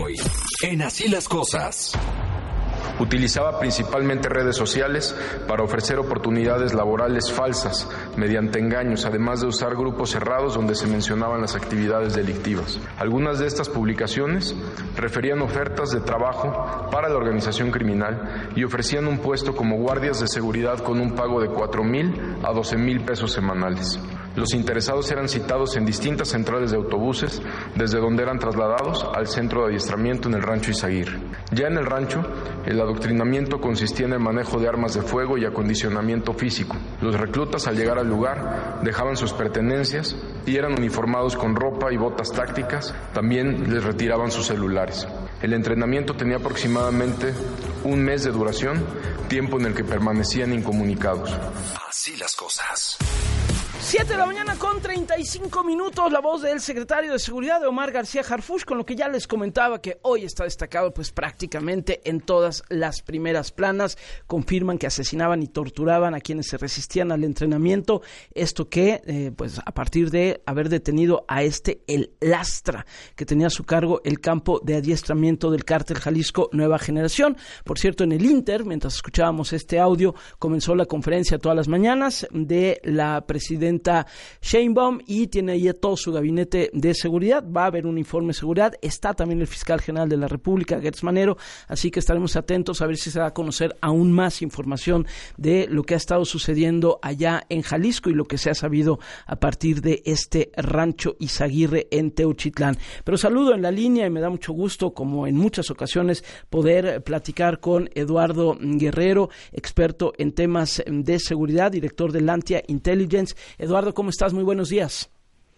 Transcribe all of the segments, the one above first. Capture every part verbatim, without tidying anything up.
hoy, en Así las Cosas. Utilizaba principalmente redes sociales para ofrecer oportunidades laborales falsas mediante engaños, además de usar grupos cerrados donde se mencionaban las actividades delictivas. Algunas de estas publicaciones referían ofertas de trabajo para la organización criminal y ofrecían un puesto como guardias de seguridad con un pago de cuatro mil a doce mil pesos semanales. Los interesados eran citados en distintas centrales de autobuses, desde donde eran trasladados al centro de adiestramiento en el rancho Izaguirre. Ya en el rancho, el adoctrinamiento consistía en el manejo de armas de fuego y acondicionamiento físico. Los reclutas, al llegar al lugar, dejaban sus pertenencias y eran uniformados con ropa y botas tácticas. También les retiraban sus celulares. El entrenamiento tenía aproximadamente un mes de duración, tiempo en el que permanecían incomunicados. Así las cosas. siete de la mañana con treinta y cinco minutos, la voz del secretario de Seguridad de Omar García Harfuch, con lo que ya les comentaba que hoy está destacado pues prácticamente en todas las primeras planas. Confirman que asesinaban y torturaban a quienes se resistían al entrenamiento, esto que eh, pues a partir de haber detenido a este el Lastra, que tenía a su cargo el campo de adiestramiento del cártel Jalisco Nueva Generación. Por cierto, en el Inter, mientras escuchábamos este audio, comenzó la conferencia todas las mañanas de la presidenta Sheinbaum y tiene ahí a todo su gabinete de seguridad. Va a haber un informe de seguridad. Está también el fiscal general de la República, Gertz Manero, así que estaremos atentos a ver si se da a conocer aún más información de lo que ha estado sucediendo allá en Jalisco y lo que se ha sabido a partir de este rancho Izaguirre en Teuchitlán. Pero saludo en la línea y me da mucho gusto, como en muchas ocasiones, poder platicar con Eduardo Guerrero, experto en temas de seguridad, director de Lantia Intelligence. Eduardo, ¿cómo estás? Muy buenos días.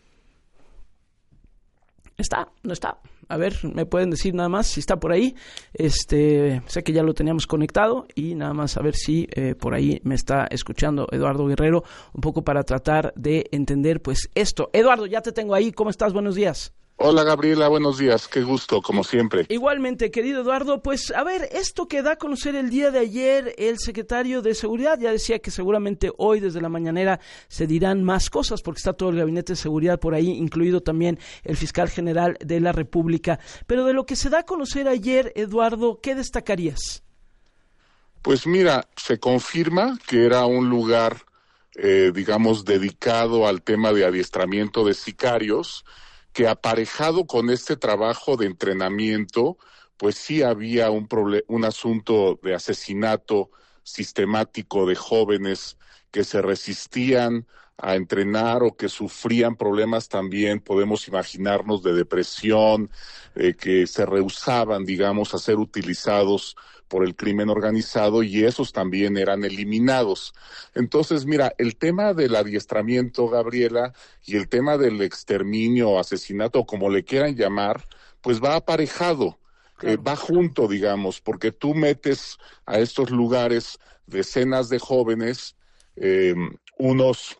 ¿Está? ¿No está? A ver, ¿me pueden decir nada más si está por ahí? Este, sé que ya lo teníamos conectado y nada más a ver si eh, por ahí me está escuchando Eduardo Guerrero, un poco para tratar de entender pues esto. Eduardo, ya te tengo ahí. ¿Cómo estás? Buenos días. Hola Gabriela, buenos días, qué gusto, como siempre. Igualmente, querido Eduardo, pues a ver, esto que da a conocer el día de ayer el secretario de Seguridad, ya decía que seguramente hoy desde la mañanera se dirán más cosas porque está todo el gabinete de seguridad por ahí, incluido también el fiscal general de la República, pero de lo que se da a conocer ayer, Eduardo, ¿qué destacarías? Pues mira, se confirma que era un lugar, eh, digamos, dedicado al tema de adiestramiento de sicarios, que aparejado con este trabajo de entrenamiento, pues sí había un, proble- un asunto de asesinato sistemático de jóvenes que se resistían a entrenar o que sufrían problemas también, podemos imaginarnos, de depresión, eh, que se rehusaban, digamos, a ser utilizados por el crimen organizado y esos también eran eliminados. Entonces, mira, el tema del adiestramiento, Gabriela, y el tema del exterminio o asesinato, como le quieran llamar, pues va aparejado, claro. eh, va junto, digamos, porque tú metes a estos lugares decenas de jóvenes, eh, unos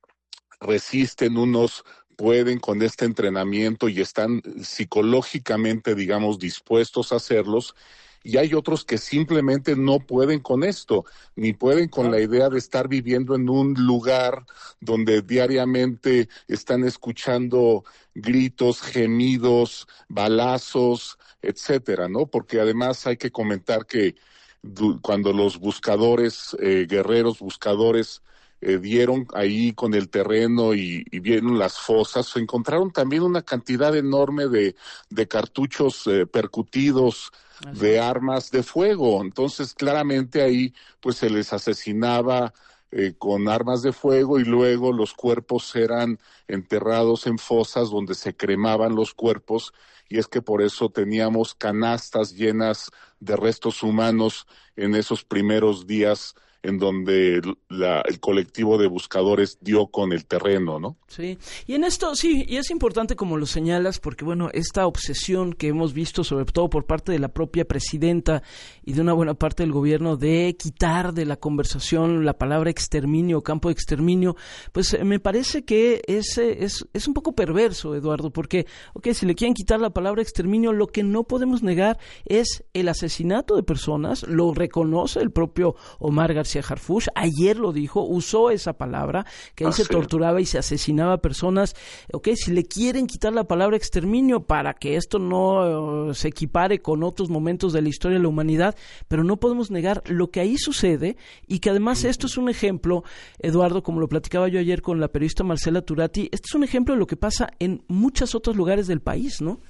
resisten, unos pueden con este entrenamiento y están psicológicamente, digamos, dispuestos a hacerlos, y hay otros que simplemente no pueden con esto, ni pueden con la idea de estar viviendo en un lugar donde diariamente están escuchando gritos, gemidos, balazos, etcétera, ¿no? Porque además hay que comentar que du- cuando los buscadores, eh, guerreros buscadores, Eh, dieron ahí con el terreno y, y vieron las fosas, se encontraron también una cantidad enorme de, de cartuchos eh, percutidos, Así. de armas de fuego. Entonces, claramente ahí pues se les asesinaba eh, con armas de fuego y luego los cuerpos eran enterrados en fosas donde se cremaban los cuerpos, y es que por eso teníamos canastas llenas de restos humanos en esos primeros días en donde la, el colectivo de buscadores dio con el terreno, ¿no? Sí, y en esto, sí, y es importante como lo señalas, porque bueno, esta obsesión que hemos visto, sobre todo por parte de la propia presidenta y de una buena parte del gobierno, de quitar de la conversación la palabra exterminio, campo de exterminio, pues me parece que es, es, es un poco perverso, Eduardo, porque, ok, si le quieren quitar la palabra exterminio, lo que no podemos negar es el asesinato de personas, lo reconoce el propio Omar García García Harfuch, ayer lo dijo, usó esa palabra, que ahí ah, se sí. torturaba y se asesinaba a personas. Ok, si le quieren quitar la palabra exterminio para que esto no uh, se equipare con otros momentos de la historia de la humanidad, pero no podemos negar lo que ahí sucede y que además esto es un ejemplo, Eduardo, como lo platicaba yo ayer con la periodista Marcela Turati, este es un ejemplo de lo que pasa en muchos otros lugares del país, ¿no?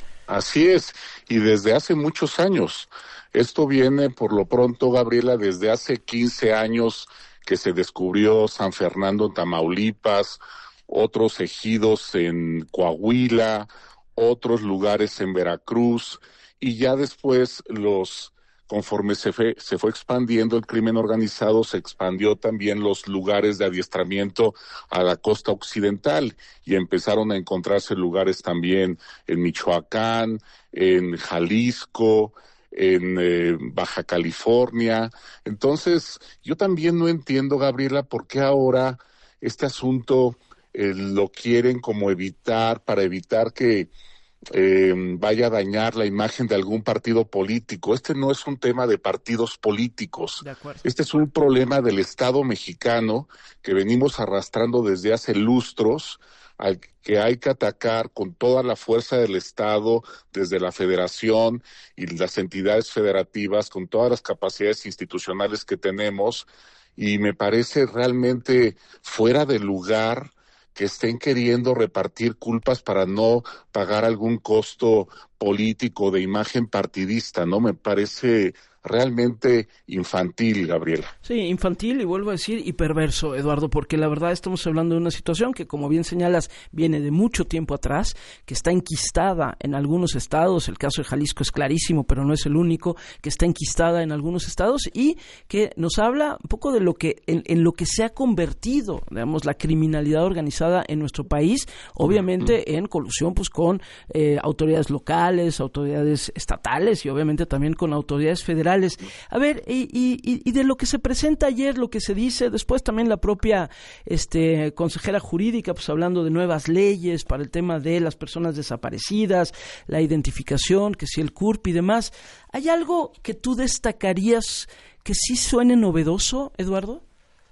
Así es, y desde hace muchos años. Esto viene, por lo pronto, Gabriela, desde hace quince años que se descubrió San Fernando en Tamaulipas, otros ejidos en Coahuila, otros lugares en Veracruz, y ya después los... Conforme se fue, se fue expandiendo el crimen organizado, se expandió también los lugares de adiestramiento a la costa occidental y empezaron a encontrarse lugares también en Michoacán, en Jalisco, en eh, Baja California. Entonces, yo también no entiendo, Gabriela, por qué ahora este asunto eh, lo quieren como evitar, para evitar que Eh, vaya a dañar la imagen de algún partido político. Este no es un tema de partidos políticos. De acuerdo. Este es un problema del Estado mexicano que venimos arrastrando desde hace lustros, al que hay que atacar con toda la fuerza del Estado, desde la Federación y las entidades federativas, con todas las capacidades institucionales que tenemos, y me parece realmente fuera de lugar que estén queriendo repartir culpas para no pagar algún costo político de imagen partidista, ¿no? Me parece realmente infantil, Gabriela. Sí, infantil y vuelvo a decir y perverso, Eduardo, porque la verdad estamos hablando de una situación que, como bien señalas, viene de mucho tiempo atrás, que está enquistada en algunos estados, el caso de Jalisco es clarísimo, pero no es el único, que está enquistada en algunos estados y que nos habla un poco de lo que en, en lo que se ha convertido, digamos, la criminalidad organizada en nuestro país, obviamente uh-huh. en colusión pues con eh, autoridades locales, autoridades estatales y obviamente también con autoridades federales. A ver, y, y, y de lo que se presenta ayer, lo que se dice, después también la propia este, consejera jurídica, pues hablando de nuevas leyes para el tema de las personas desaparecidas, la identificación, que si el C U R P y demás. ¿Hay algo que tú destacarías que sí suene novedoso, Eduardo?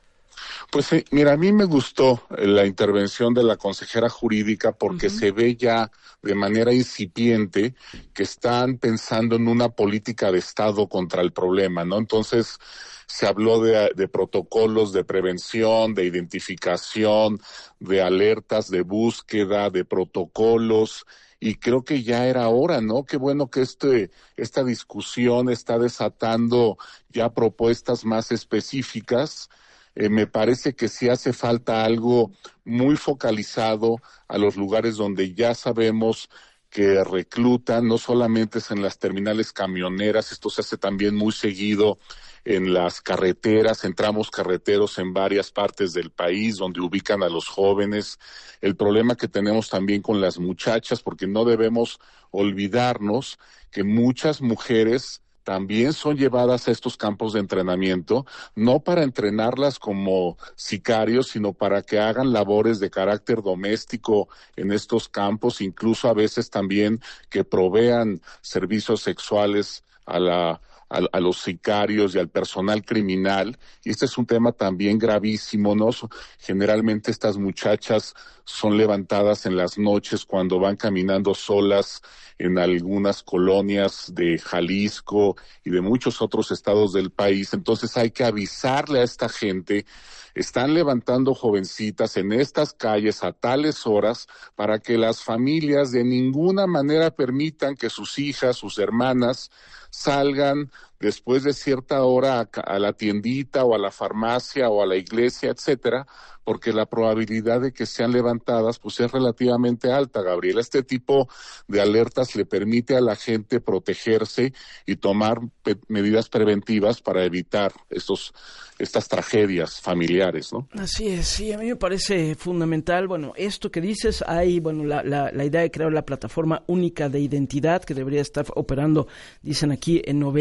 Pues sí, mira, a mí me gustó la intervención de la consejera jurídica porque uh-huh. se ve ya de manera incipiente que están pensando en una política de Estado contra el problema, ¿no? Entonces se habló de, de protocolos de prevención, de identificación, de alertas de búsqueda, de protocolos, y creo que ya era hora, ¿no? Qué bueno que este esta discusión está desatando ya propuestas más específicas. Eh, me parece que sí hace falta algo muy focalizado a los lugares donde ya sabemos que reclutan, no solamente es en las terminales camioneras, esto se hace también muy seguido en las carreteras, en tramos carreteros en varias partes del país donde ubican a los jóvenes. El problema que tenemos también con las muchachas, porque no debemos olvidarnos que muchas mujeres también son llevadas a estos campos de entrenamiento, no para entrenarlas como sicarios, sino para que hagan labores de carácter doméstico en estos campos, incluso a veces también que provean servicios sexuales a la A, a los sicarios y al personal criminal, y este es un tema también gravísimo, ¿no? Generalmente estas muchachas son levantadas en las noches cuando van caminando solas en algunas colonias de Jalisco y de muchos otros estados del país, entonces hay que avisarle a esta gente. Están levantando jovencitas en estas calles a tales horas para que las familias de ninguna manera permitan que sus hijas, sus hermanas, salgan después de cierta hora a, a la tiendita o a la farmacia o a la iglesia, etcétera, porque la probabilidad de que sean levantadas pues es relativamente alta, Gabriela. Este tipo de alertas le permite a la gente protegerse y tomar pe- medidas preventivas para evitar estos estas tragedias familiares, ¿no? Así es, sí, a mí me parece fundamental, bueno, esto que dices, hay, bueno, la, la, la idea de crear la plataforma única de identidad que debería estar operando, dicen aquí, en noventa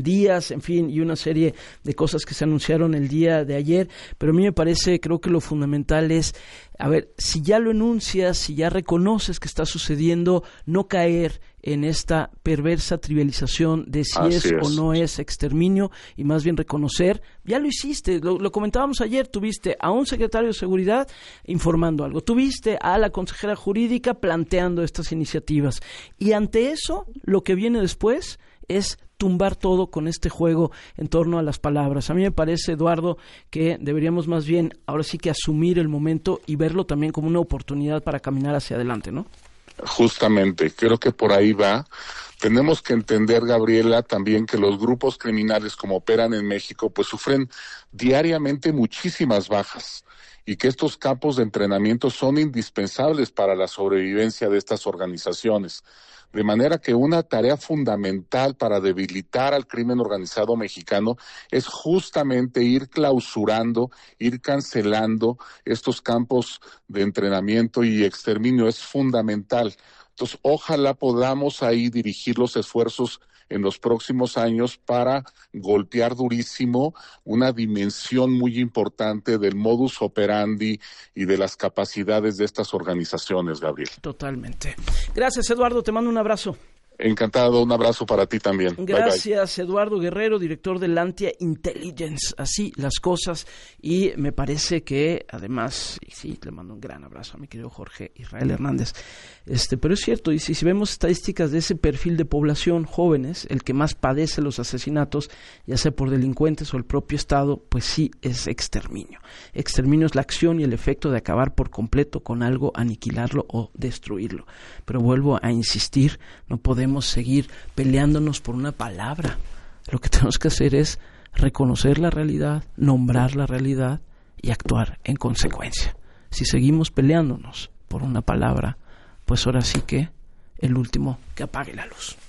alcaldías, en fin, y una serie de cosas que se anunciaron el día de ayer, pero a mí me parece, creo que lo fundamental es, a ver, si ya lo enuncias, si ya reconoces que está sucediendo, no caer en esta perversa trivialización de si es, es o no es exterminio, y más bien reconocer, ya lo hiciste, lo, lo comentábamos ayer, tuviste a un secretario de Seguridad informando algo, tuviste a la consejera jurídica planteando estas iniciativas, y ante eso, lo que viene después es tumbar todo con este juego en torno a las palabras. A mí me parece, Eduardo, que deberíamos más bien ahora sí que asumir el momento y verlo también como una oportunidad para caminar hacia adelante, ¿no? Justamente, creo que por ahí va. Tenemos que entender, Gabriela, también que los grupos criminales como operan en México, pues sufren diariamente muchísimas bajas y que estos campos de entrenamiento son indispensables para la sobrevivencia de estas organizaciones. De manera que una tarea fundamental para debilitar al crimen organizado mexicano es justamente ir clausurando, ir cancelando estos campos de entrenamiento y exterminio. Es fundamental. Entonces, ojalá podamos ahí dirigir los esfuerzos en los próximos años para golpear durísimo una dimensión muy importante del modus operandi y de las capacidades de estas organizaciones, Gabriel. Totalmente. Gracias, Eduardo, te mando un abrazo. Encantado, un abrazo para ti también. Gracias, bye, bye. Eduardo Guerrero, director de Lantia Intelligence. Así las cosas, y me parece que además, y sí, le mando un gran abrazo a mi querido Jorge Israel Hernández, este, pero es cierto, y si, si vemos estadísticas de ese perfil de población, jóvenes, el que más padece los asesinatos, ya sea por delincuentes o el propio Estado, pues sí es exterminio. Exterminio es la acción y el efecto de acabar por completo con algo, aniquilarlo o destruirlo. Pero vuelvo a insistir, no podemos seguir peleándonos por una palabra. Lo que tenemos que hacer es reconocer la realidad, nombrar la realidad y actuar en consecuencia. Si seguimos peleándonos por una palabra, pues ahora sí que el último que apague la luz.